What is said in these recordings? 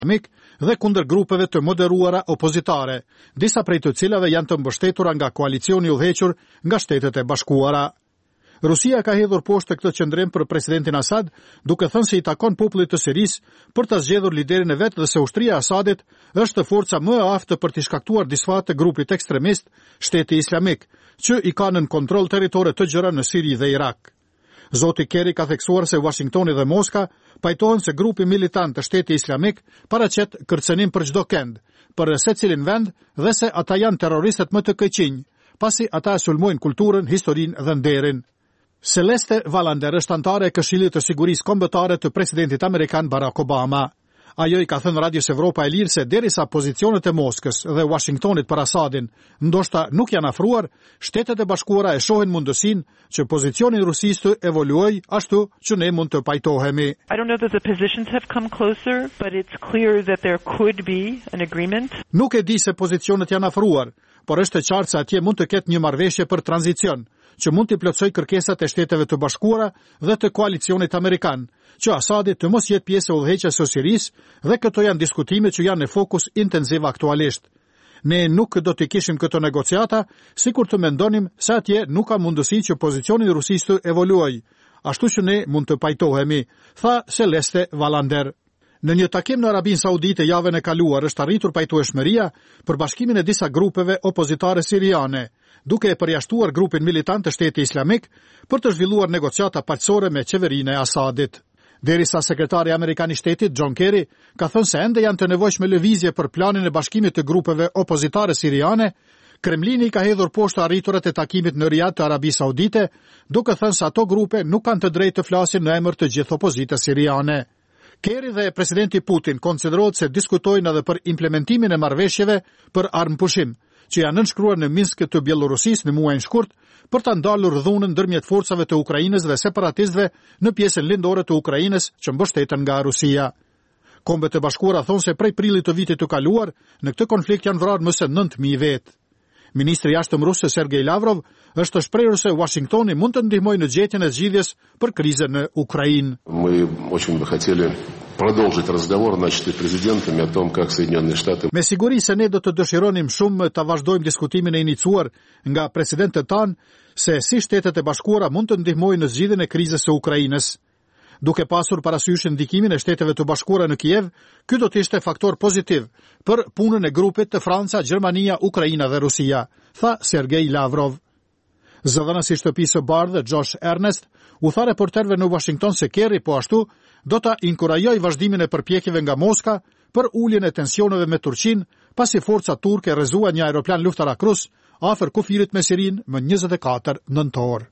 Islamik dhe kundër grupeve të moderuara opozitare, disa prej të cilave janë të mbështetura nga koalicioni i udhëhequr nga Shtetet e Bashkuara. Rusia ka hedhur poshtë këtë qendrim për presidentin Asad, duke thënë se i takon popullit të Sirisë për ta zgjedhur liderin e vet dhe se ushtria e Asadit është forca më e aftë për të shkaktuar disfat të grupit ekstremist Shteti Islamik, që i ka nën kontroll territore të gjëra në Siri dhe Irak. Zoti Kerry ka theksuar se Washingtoni dhe Moska pajtohen se grupi militant të Shteti Islamik paraqet kërcënim për çdo kënd, për secilin vend dhe se ata janë terroristët më të keqinj, pasi ata sulmojnë kulturën, historinë dhe nderin. Celeste Valander është anëtare e Këshillit të Sigurisë Kombëtare të presidentit amerikan Barack Obama. Ajo i ka thënë Radios Evropa e Lirë se derisa pozicionet e Moskës dhe Washingtonit për Asadin ndoshta nuk janë afruar, Shtetet e Bashkuara e shohin mundësinë që pozicioni i Rusisë të evoluojë ashtu që ne mund të pajtohemi. I don't know that the positions have come closer, but it's clear that there could be an agreement. Nuk e di se pozicionet janë afruar, por është e qartë se atje mund të ketë një marrëveshje për tranzicion, që mund të plotësoj kërkesat e Shteteve të Bashkuara dhe të koalicionit amerikan, që Asadi të mos jetë pjesë e udhëheqjes së Sirisë, dhe këto janë diskutime që janë në fokus intensiv aktualisht. Ne nuk do të kishim këto negociata, sikur të mendonim se atje nuk ka mundësi që pozicioni i Rusisë të evoluojë, ashtu që ne mund të pajtohemi, tha Celeste Valander. Në një takim në Arabinë Saudite javën e kaluar është arritur pajtueshmëria për bashkimin e disa grupeve opozitare siriane, duke e përjashtuar grupin militant të Shtetit Islamik për të zhvilluar negociata paqësore me qeverinë e Asadit. Derisa sekretari amerikan i Shtetit John Kerry ka thënë se ende janë të nevojshme lëvizje për planin e bashkimit të grupeve opozitare siriane, Kremlini ka hedhur poshtë arriturat e takimit në Riyadh të Arabisë Saudite, duke thënë se ato grupe nuk kanë të drejtë të flasin në emër të gjithë opozitës siriane. Kerry dhe presidenti Putin konsiderohet se diskutojnë edhe për implementimin e marrëveshjeve për armëpushim, që janë nënshkruar në Minsk të Bielorusisë në muajin shkurt për ta ndalur dhunën ndërmjet forcave të Ukrainës dhe separatistëve në pjesën lindore të Ukrainës që mbështeten nga Rusia. Kombet e Bashkuara thonë se prej prillit të vitit të kaluar në këtë konflikt janë vrarë më se 9.000 vetë. Ministri i jashtëm rus Sergej Lavrov është shprehur se Washingtoni mund të ndihmojë në gjetjen e zgjidhjes për krizën në Ukrainë. Мы очень бы хотели продолжить разговор, начатый президентами, о том, как Соединенные Штаты. Me siguri se ne do të dëshironim shumë ta vazhdojmë diskutimin e iniciuar nga presidentët tanë se si Shtetet e Bashkuara mund të ndihmojnë në zgjidhjen e krizës së Ukrainës. Duke pasur parasysh ndikimin e Shteteve të Bashkuara në Kiev, ky do të ishte faktor pozitiv për punën e grupit të Franca, Gjermania, Ukraina dhe Rusia, tha Sergej Lavrov. Zëdhënësi i Shtëpisë së Bardhë Josh Ernest u tha reporterëve në Washington se Kerry po ashtu do ta inkurajojë vazhdimin e përpjekjeve nga Moska për uljen e tensioneve me Turqinë, pasi forca turke rrezuan një aeroplan luftarak rus afër kufirit me Sirinë më 24 nëntor.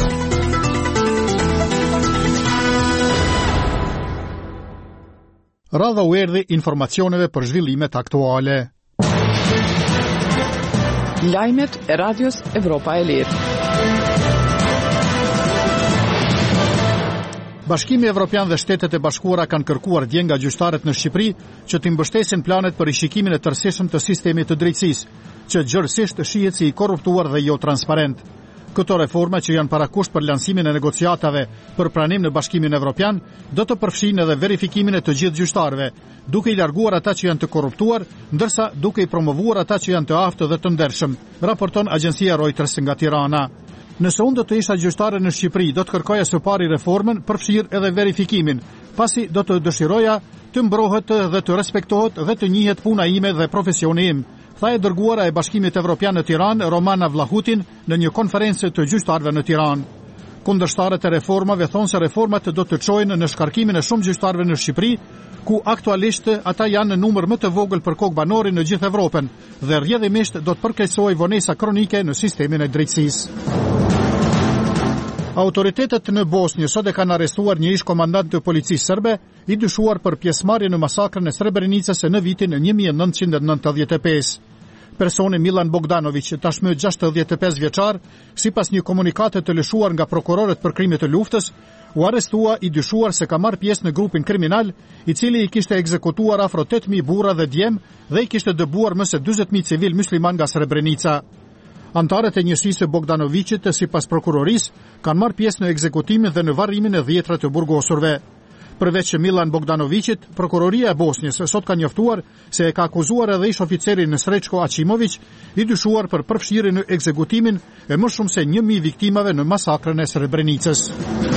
Radha u erdhi informacioneve për zhvillimet aktuale. Lajmet e Radios Evropa e Lirë. Bashkimi Evropian dhe Shtetet e Bashkuara kanë kërkuar dje nga gjyqtarët në Shqipëri që të mbështesin planet për rishikimin e tërësishëm të sistemit të drejtësisë, që gjërësisht shihet si i korruptuar dhe jo transparent. Këto reforma që janë parakusht për lansimin e negociatave për pranim në Bashkimin Evropian do të përfshijnë edhe verifikimin e të gjithë gjyqtarëve, duke i larguar ata që janë të korruptuar, ndërsa duke i promovuar ata që janë të aftë dhe të ndershëm, raporton agjencia Reuters nga Tirana. Nëse unë do të isha gjyqtare në Shqipëri, do të kërkoja së pari reformën, përfshirë edhe verifikimin, pasi do të dëshiroja të mbrohet dhe të respektohet dhe të njihet puna ime dhe profesioni im, tha e dërguara e Bashkimit Evropian në Tiranë Romana Vlahutin në një konferencë të gjyqtarëve në Tiranë. Kundërshtarët e reformave thonë se reformat do të çojnë në shkarkimin e shumë gjyqtarëve në Shqipëri, ku aktualisht ata janë në numër më të vogël për kokë banori në gjithë Evropën dhe rrjedhimisht do të përkeqësojë vonesa kronike në sistemin e drejtësisë. Autoritetet në Bosnjë sot e kanë arrestuar një ish komandant të policisë serbe i dyshuar për pjesëmarrje në masakrën e Srebrenicës në vitin 1995. Personi Milan Bogdanović, tashmë 65 vjeçar, sipas një komunikate të lëshuar nga prokurorët për krime të luftës, u arrestua i dyshuar se ka marrë pjesë në grupin kriminal, i cili i kishte ekzekutuar afro 8.000 burra dhe djem dhe i kishte dëbuar më se 40.000 civil musliman nga Srebrenica. Antarët e njësisë së Bogdanovicit, sipas prokurorisë, kanë marrë pjesë në ekzekutimin dhe në varrimin e 10 të burgosurve. Përveç Milan Bogdanovicit, prokuroria e Bosnjës sot ka njoftuar se e ka akuzuar edhe ish oficerin Srećko Acimović, i dyshuar për përfshirjen në ekzekutimin e më shumë se 1000 viktimave në masakrën e Srebrenicës.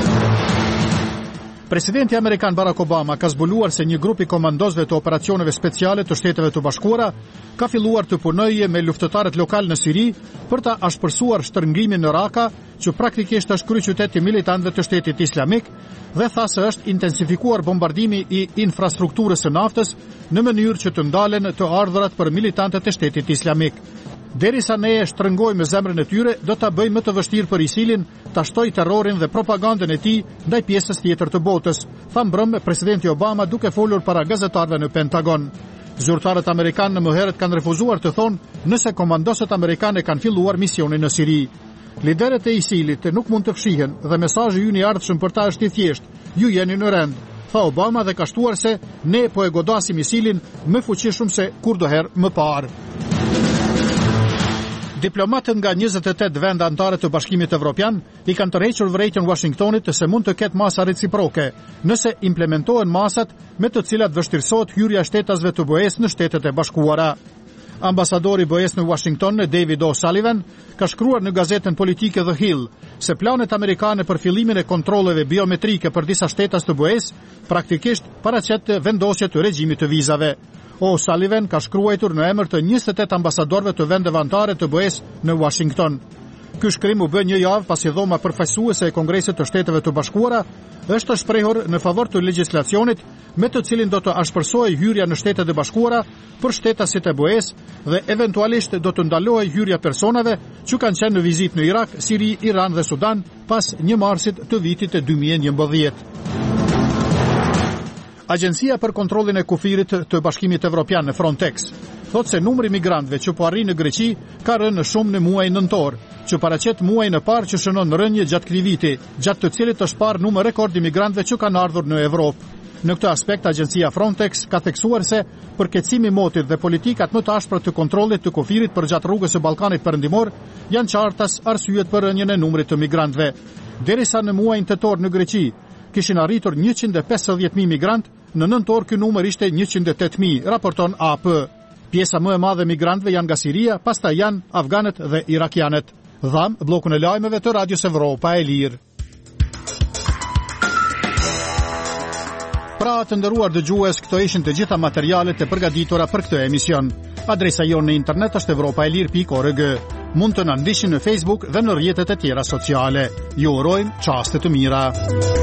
Presidenti Amerikan Barack Obama ka zbuluar se një grup i komandosëve të operacioneve speciale të Shteteve të Bashkuara ka filluar të punojë me luftëtarët lokal në Siri për ta ashpërsuar shtrëngimin në Raka, që praktikisht është kryeqytet i militantëve të Shtetit Islamik, dhe tha se është intensifikuar bombardimi i infrastrukturës së naftës në mënyrë që të ndalen të ardhurat për militantët e Shtetit Islamik. Derisa ne e shtrëngojmë zemrën e tyre, do ta bëjmë më të vështirë për ISIL-in ta shtojë terrorin dhe propagandën e tij ndaj pjesës tjetër të botës, tha mbrëmë presidenti Obama duke folur para gazetarëve në Pentagon. Zyrtarët amerikanë më herët kanë refuzuar të thonë nëse komandosët amerikanë kanë filluar misionin në Siri. Liderët e ISIL-it nuk mund të fshihen dhe mesazhi ynë i ardhshëm për ta është i thjeshtë: ju jeni në rend, tha Obama dhe ka shtuar se ne po e godasim ISIL-in më fuqishëm se kurdoherë më parë. Diplomatët nga 28 vende anëtare të Bashkimit Evropian i kanë tërhequr vërejtjen Washingtonit se mund të ketë masa reciproke nëse implementohen masat me të cilat vështirësohet hyrja e shtetasve të BE-s në Shtetet e Bashkuara. Ambasadori i BE-s në Washington, David O'Sullivan, ka shkruar në gazetën politike The Hill se planet amerikane për fillimin e kontrolleve biometrike për disa shtetas të BE-s praktikisht paraqet vendosje të regjimit të vizave. O'Sullivan ka shkruar në emër të 28 ambasadorëve të vendeve anëtare të BE-s në Washington. Ky shkrim u bë një javë pasi dhoma përfaqësuese e Kongresit të Shteteve të Bashkuara është shprehur në favor të legjislacionit me të cilin do të ashpërsohej hyrja në Shtetet e Bashkuara për shtetasit e BE-s dhe eventualisht do të ndalohej hyrja personave që kanë qenë në vizitë në Irak, Siri, Iran dhe Sudan pas 1 marsit të vitit 2011. Agjencia për kontrollin e kufirit të Bashkimit Evropian në Frontex thotë se numri migrantëve që po arrin në Greqi ka rënë shumë në muajin nëntor, që paraqet muajin e parë që shënon rënje gjatë këtij viti, gjatë të cilit është parë numër rekord i migrantëve që kanë ardhur në Evropë. Në këtë aspekt, agjencia Frontex ka theksuar se përkeqësimi i motit dhe politikat më të ashpra të kontrollit të kufirit përgjatë rrugës së Ballkanit Perëndimor janë qartas arsyet për rënjen e numrit të migrantëve. Derisa në muajin tetor në Greqi kishin arritur 150.000 migrantë, në nëntor ky numër ishte 108.000, raporton AP. Pjesa më e madhe e migrantëve janë nga Siria, pastaj janë afganët dhe irakianët. Dham bllokun e lajmeve të Radios Evropa e Lirë. Pra të nderuar dëgjues, këto ishin të gjitha materialet e përgatitura për këtë emision. Adresa jonë në internet është europaelir.org. Mund të na ndiqni në Facebook dhe në rrjetet e tjera sociale. Ju urojmë çaste të mira.